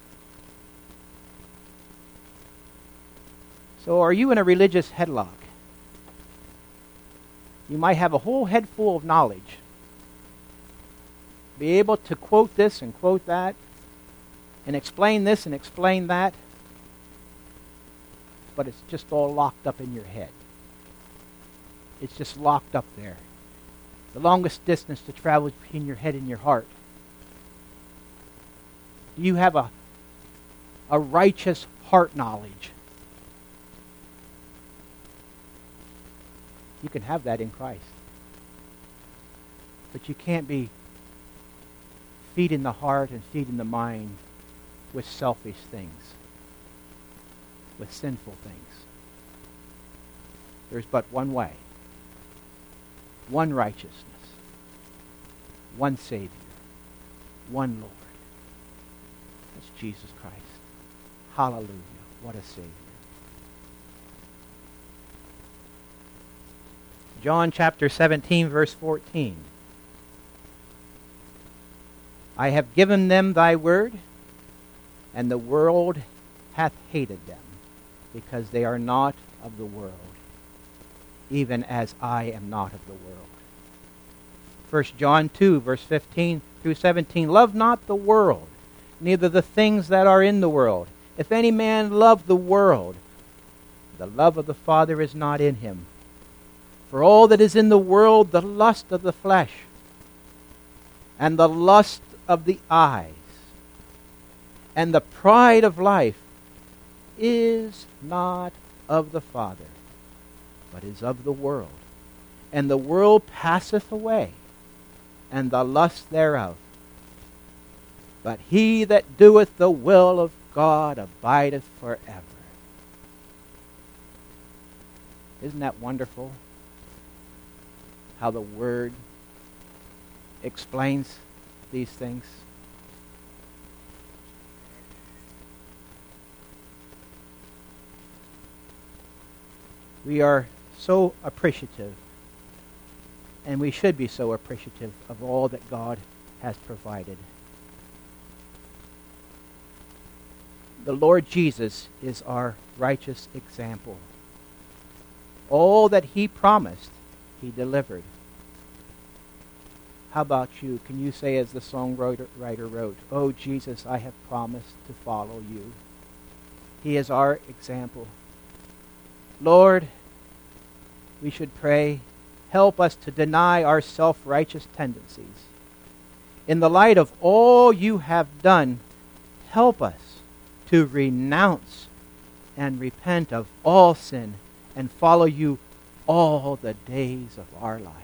So are you in a religious headlock? You might have a whole head full of knowledge. Be able to quote this and quote that, and explain this and explain that, but it's just all locked up in your head. It's just locked up there. The longest distance to travel is between your head and your heart. Do you have a righteous heart knowledge? You can have that in Christ. But you can't be feeding the heart and feeding the mind with selfish things, with sinful things. There's but one way, one righteousness, one Savior, one Lord. That's Jesus Christ. Hallelujah. What a Savior. John chapter 17, verse 14. I have given them thy word, and the world hath hated them, because they are not of the world, even as I am not of the world. 1 John 2, verse 15 through 17. Love not the world, neither the things that are in the world. If any man love the world, the love of the Father is not in him. For all that is in the world, the lust of the flesh, and the lust of the eyes, and the pride of life is not of the Father, but is of the world. And the world passeth away, and the lust thereof. But he that doeth the will of God abideth forever. Isn't that wonderful? How the Word explains these things. We are so appreciative, and we should be so appreciative of all that God has provided. The Lord Jesus is our righteous example. All that he promised, he delivered. How about you? Can you say, as the songwriter wrote, "Oh Jesus, I have promised to follow you." He is our example. Lord, we should pray, help us to deny our self-righteous tendencies. In the light of all you have done, help us to renounce and repent of all sin and follow you all the days of our life.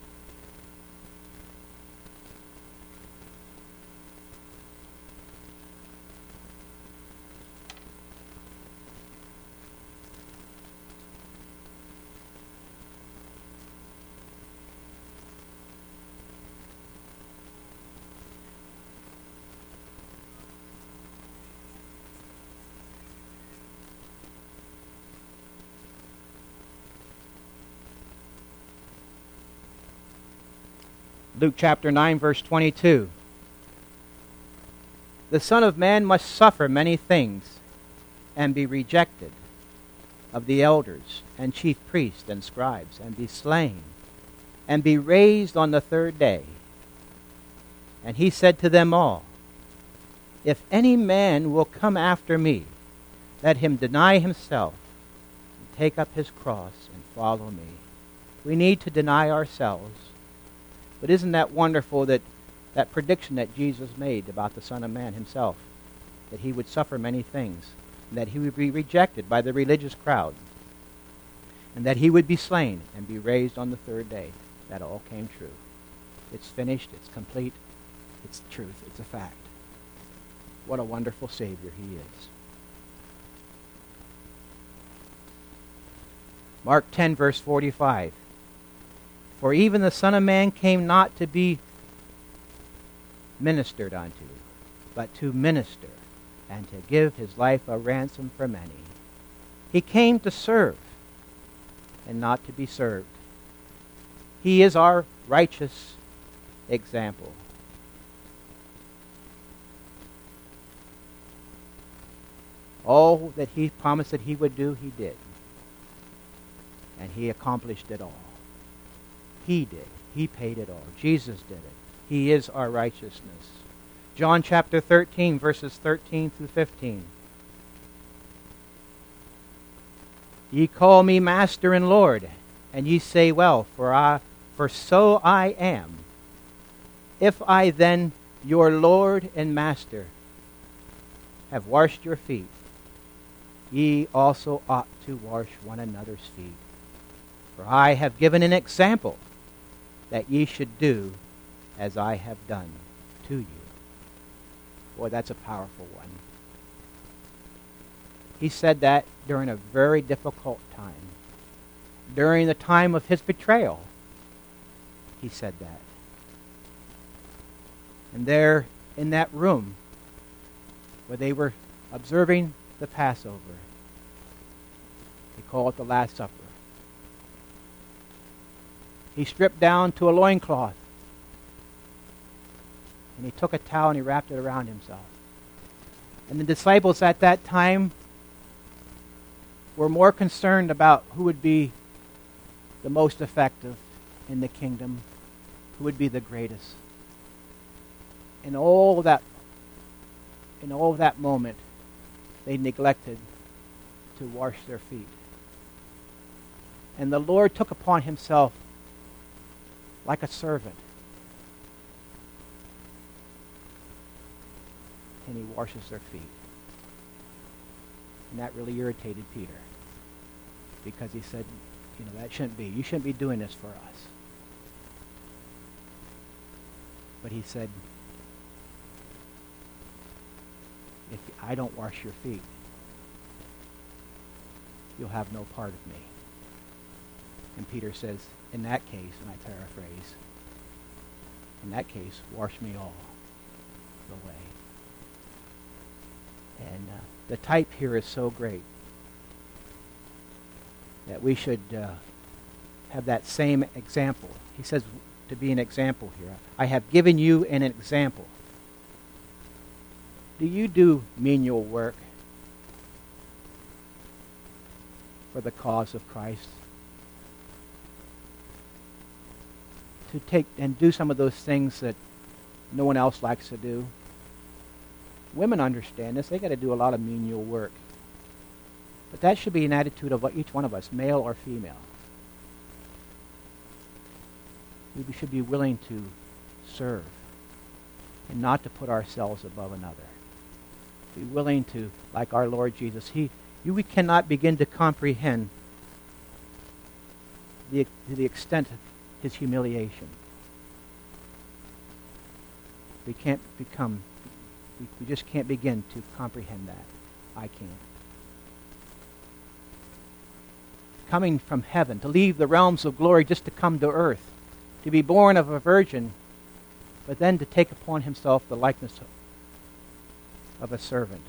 Luke chapter 9, verse 22. The Son of Man must suffer many things and be rejected of the elders and chief priests and scribes, and be slain, and be raised on the third day. And he said to them all, If any man will come after me, let him deny himself, and take up his cross, and follow me. We need to deny ourselves. But isn't that wonderful, that prediction that Jesus made about the Son of Man himself, that he would suffer many things, and that he would be rejected by the religious crowd, and that he would be slain and be raised on the third day. That all came true. It's finished, it's complete, it's truth, it's a fact. What a wonderful Savior he is. Mark 10, verse 45. For even the Son of Man came not to be ministered unto, but to minister, and to give his life a ransom for many. He came to serve, and not to be served. He is our righteous example. All that he promised that he would do, he did. And he accomplished it all. He did. He paid it all. Jesus did it. He is our righteousness. John chapter 13, verses 13 through 15. Ye call me Master and Lord, and ye say, Well, for so I am. If I then, your Lord and Master, have washed your feet, ye also ought to wash one another's feet. For I have given an example, that ye should do as I have done to you. Boy, that's a powerful one. He said that during a very difficult time. During the time of his betrayal, he said that. And there in that room where they were observing the Passover, they call it the Last Supper. He stripped down to a loincloth, and he took a towel and he wrapped it around himself. And the disciples at that time were more concerned about who would be the most effective in the kingdom, who would be the greatest. In all that moment, they neglected to wash their feet. And the Lord took upon himself, like a servant, and he washes their feet. And that really irritated Peter, because he said, that shouldn't be. You shouldn't be doing this for us. But he said, if I don't wash your feet, you'll have no part of me. And Peter says, in that case, and I paraphrase, in that case, wash me all the way. And the type here is so great that we should have that same example. He says to be an example here. I have given you an example. Do you do menial work for the cause of Christ? To take and do some of those things that no one else likes to do? Women understand this. They got to do a lot of menial work. But that should be an attitude of each one of us, male or female. We should be willing to serve and not to put ourselves above another. Be willing to, like our Lord Jesus, we cannot begin to comprehend the extent of his humiliation. We just can't begin to comprehend that. I can't. Coming from heaven, to leave the realms of glory just to come to earth, to be born of a virgin, but then to take upon himself the likeness of a servant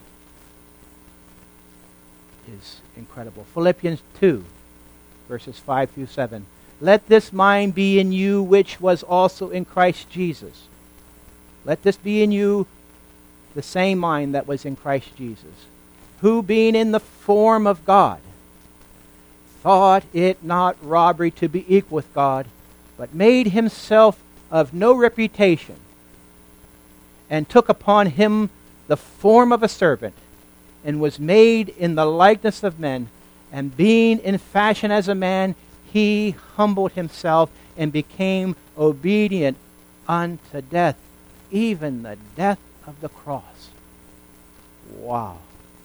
is incredible. Philippians 2, verses 5 through 7. Let this mind be in you, which was also in Christ Jesus. Let this be in you, the same mind that was in Christ Jesus, who being in the form of God, thought it not robbery to be equal with God, but made himself of no reputation, and took upon him the form of a servant, and was made in the likeness of men, and being in fashion as a man, he humbled himself and became obedient unto death, even the death of the cross. Wow.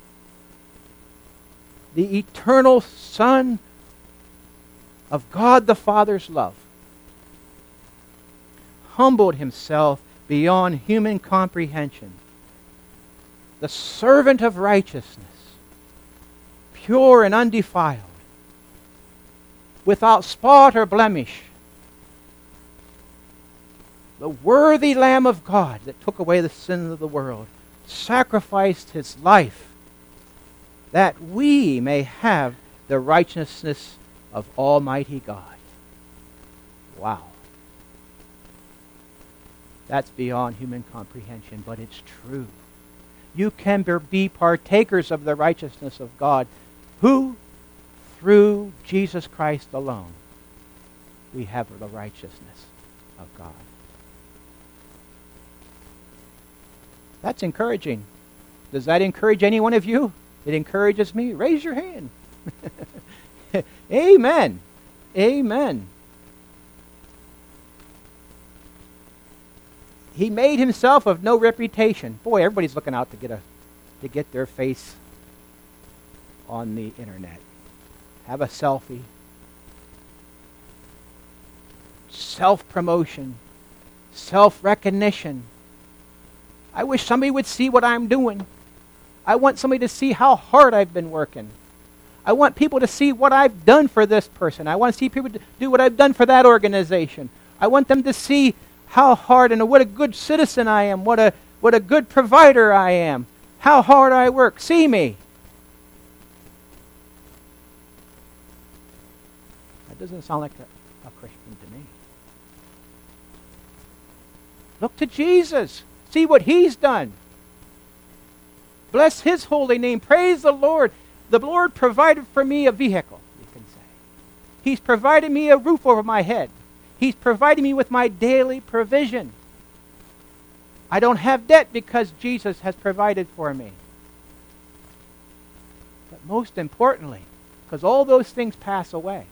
The eternal Son of God the Father's love humbled himself beyond human comprehension. The servant of righteousness, pure and undefiled, without spot or blemish, the worthy Lamb of God that took away the sins of the world, sacrificed his life that we may have the righteousness of Almighty God. Wow. That's beyond human comprehension, but it's true. You can be partakers of the righteousness of God, who, through Jesus Christ alone, we have the righteousness of God. That's encouraging. Does that encourage any one of you? It encourages me. Raise your hand. Amen. Amen. He made himself of no reputation. Boy, everybody's looking out to get their face on the internet. Have a selfie. Self-promotion. Self-recognition. I wish somebody would see what I'm doing. I want somebody to see how hard I've been working. I want people to see what I've done for this person. I want to see people to do what I've done for that organization. I want them to see how hard and what a good citizen I am, what a good provider I am, how hard I work. See me. That doesn't sound like a Christian to me. Look to Jesus. See what he's done. Bless his holy name. Praise the Lord. The Lord provided for me a vehicle, you can say. He's provided me a roof over my head. He's provided me with my daily provision. I don't have debt because Jesus has provided for me. But most importantly, because all those things pass away,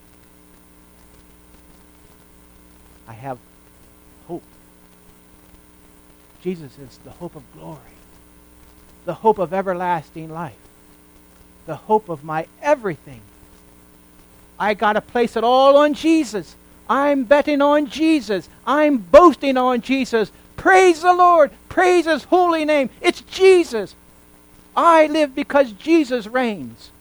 I have hope. Jesus is the hope of glory. the hope of everlasting life, the hope of my everything. I got to place it all on Jesus. I'm betting on Jesus. I'm boasting on Jesus. Praise the Lord. Praise His holy name. It's Jesus. I live because Jesus reigns.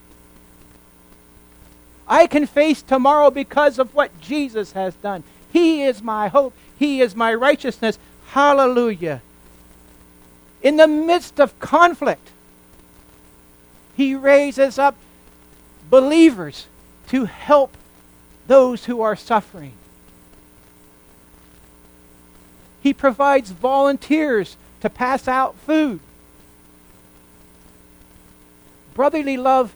I can face tomorrow because of what Jesus has done. He is my hope. He is my righteousness. Hallelujah. In the midst of conflict, He raises up believers to help those who are suffering. He provides volunteers to pass out food. Brotherly love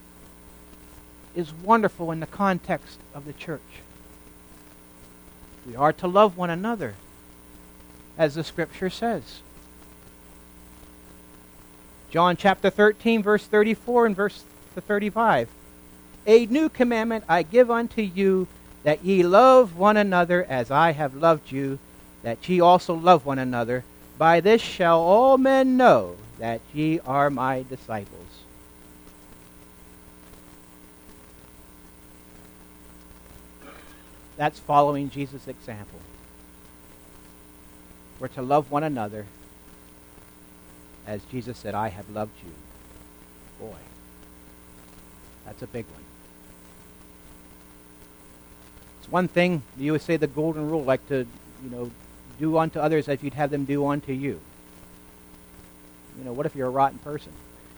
is wonderful in the context of the church. We are to love one another, as the Scripture says. John chapter 13, verse 34 and verse 35. A new commandment I give unto you, that ye love one another as I have loved you, that ye also love one another. By this shall all men know that ye are my disciples. That's following Jesus' example. We're to love one another as Jesus said, I have loved you. Boy, that's a big one. It's one thing, you would say the golden rule, like to, do unto others as you'd have them do unto you. What if you're a rotten person?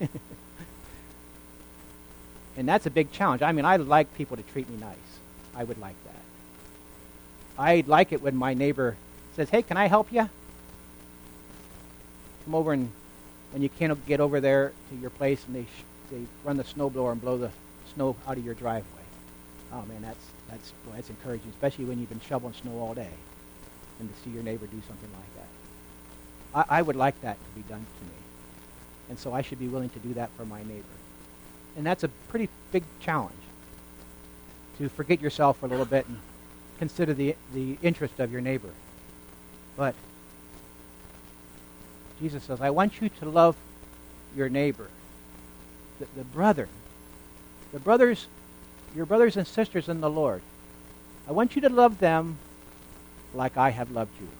And that's a big challenge. I mean, I like people to treat me nice. I would like that. I'd like it when my neighbor says, hey, can I help you? Come over, and when you can't get over there to your place and they run the snowblower and blow the snow out of your driveway. Oh man, that's encouraging, especially when you've been shoveling snow all day, and to see your neighbor do something like that. I would like that to be done to me, and so I should be willing to do that for my neighbor. And that's a pretty big challenge, to forget yourself for a little bit and consider the interest of your neighbor. But Jesus says, I want you to love your neighbor, the brother, your brothers and sisters in the Lord. I want you to love them like I have loved you.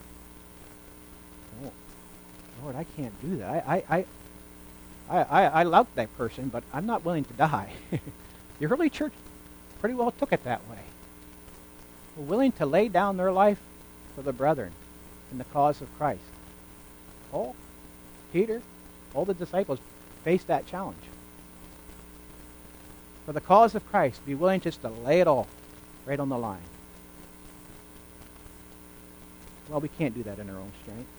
Oh, Lord, I can't do that. I love that person, but I'm not willing to die. The early church pretty well took it that way. We're willing to lay down their life for the brethren in the cause of Christ. Paul, Peter, all the disciples faced that challenge. For the cause of Christ, be willing just to lay it all right on the line. Well, we can't do that in our own strength.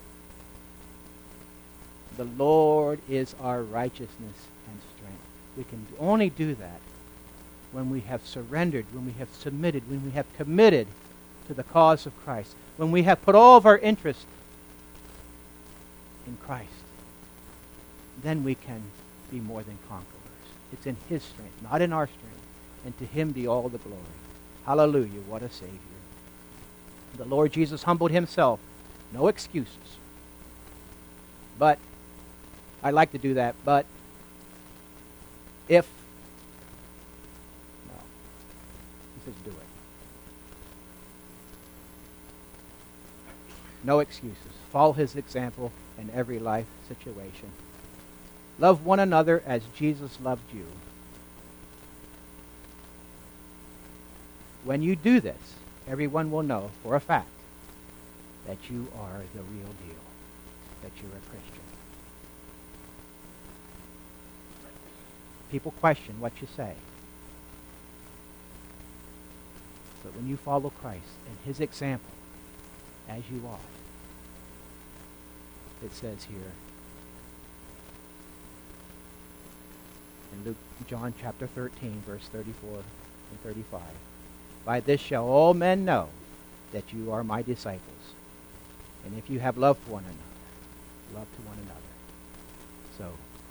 The Lord is our righteousness and strength. We can only do that when we have surrendered, when we have submitted, when we have committed to the cause of Christ, when we have put all of our interest in Christ. Then we can be more than conquerors. It's in His strength, not in our strength. And to Him be all the glory. Hallelujah, what a Savior. The Lord Jesus humbled Himself. No excuses. But, I like to do that, but if, no, He says do it. No excuses. Follow His example in every life situation. Love one another as Jesus loved you. When you do this, everyone will know for a fact that you are the real deal, that you're a Christian. People question what you say. But when you follow Christ and His example, as you are, it says here in John chapter 13, verse 34 and 35, by this shall all men know that you are my disciples, and if you have love for one another, love to one another. So,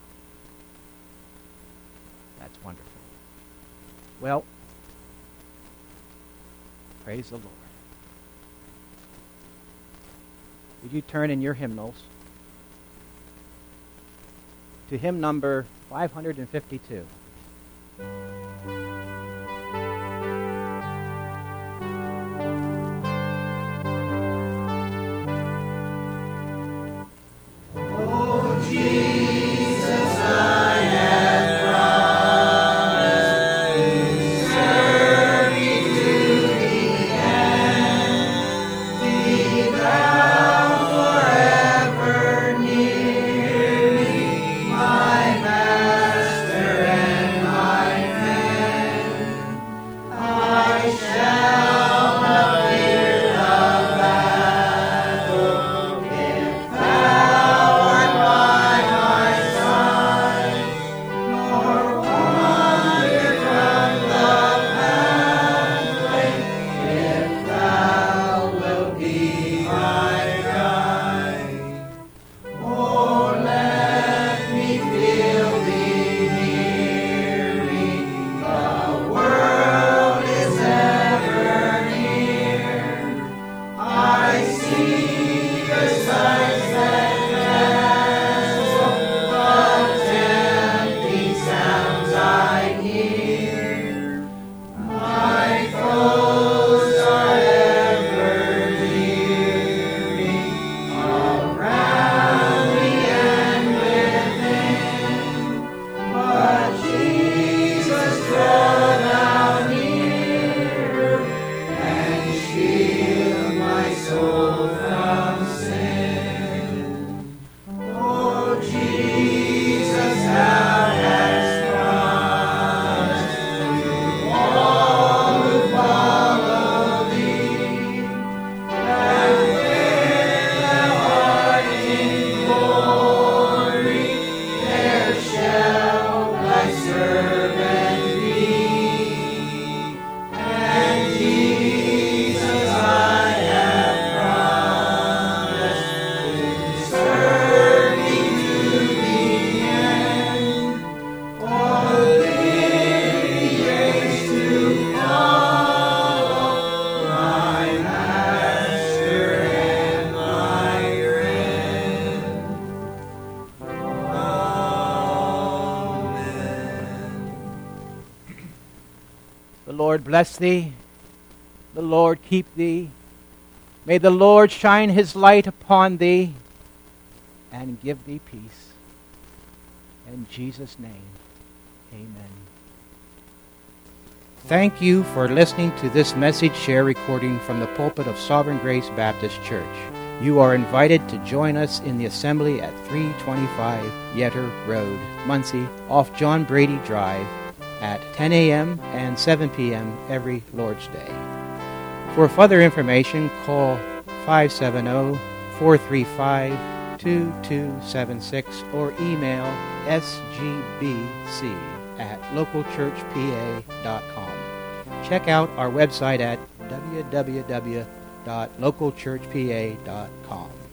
that's wonderful. Well, praise the Lord. Would you turn in your hymnals to hymn number 552. The Lord bless thee. The Lord keep thee. May the Lord shine his light upon thee and give thee peace. In Jesus' name, amen. Thank you for listening to this message share recording from the pulpit of Sovereign Grace Baptist Church. You are invited to join us in the assembly at 325 Yetter Road, Muncie, off John Brady Drive, at 10 a.m. and 7 p.m. every Lord's Day. For further information, call 570-435-2276 or email sgbc@localchurchpa.com. Check out our website at www.localchurchpa.com.